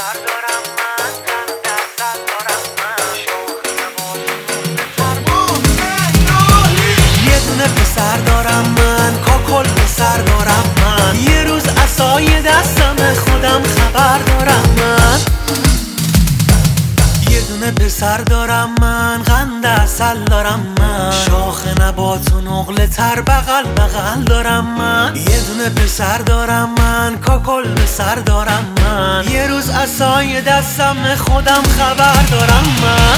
پسر دارم من، قند اصل دارم من، شاخ یه دونه پسر دارم من، کاکل پسر دارم من. یه روز عصای دستم خودم خبر دارم من. یه دونه پسر دارم من، قند اصل دارم من، شاخ نبات و نقل تر بغل بغل دارم من. یه دونه پسر دارم من، کاکل پسر دارم من. یه روز عصای دستم خودم خبر دارم من.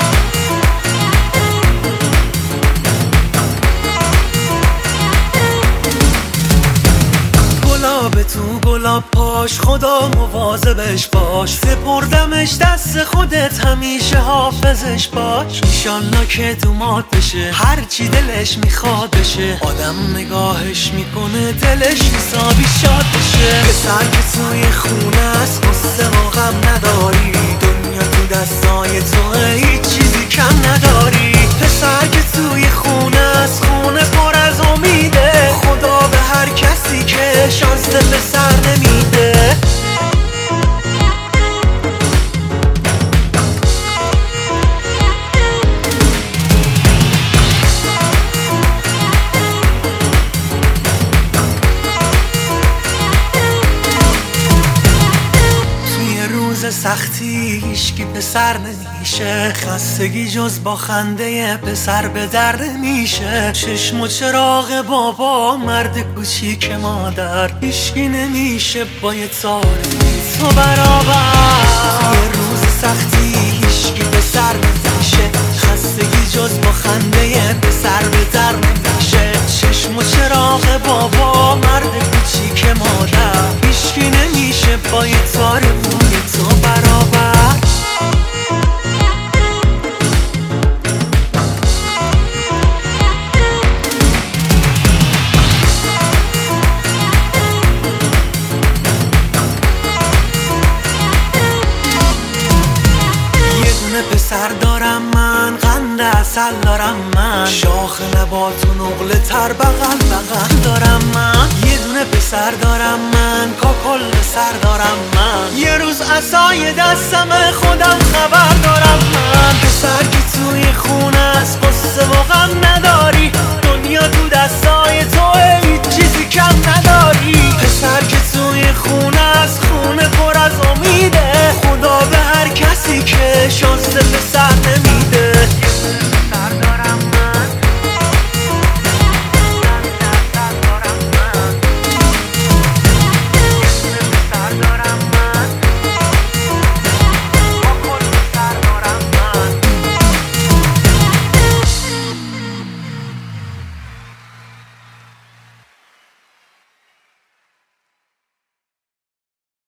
گلاب تو گلاب پاش، خدا مواظبش باش. سپردمش دست خودت، همیشه حافظش باش. ایشالله که دومات بشه، هرچی دلش میخواد بشه. آدم نگاهش میکنه دلش حسابی شاد بشه. پسر که توی خونه است، قصه و غم نداری. دنیا تو دستای توه، هیچ چیزی کم نداری. پسر که توی خونه است، خونه پر از امیده. خدا به هر کسی که شانس پسر نمیده. سختی هیچکی پسر نمیشه، خستگی جز با خنده پسر به در نمیشه. چشم و چراغ بابا، مرد کوچیک مادر، هیچکی نمیشه با یه تار تو برابر. یه روز سختی هیچکی پسر نمیشه، خستگی جز با خنده پسر به در نمیشه. چشم و چراغ بابا، مرد کوچیک مادر، هیچکی نمیشه با یه تار تو برابر. یه دونه پسر دارم من، قند اصل دارم من، شاخ نبات و نقل تر بغل بغل دارم من. یه دونه پسر دارم من، کاکل پسر دارم من. یه روز عصای دستم خودم خبر دارم من. پسر که توی خونه است، قصه و غم نداری. دنیا تو دستای توه، هیچ چیزی کم نداری. پسر که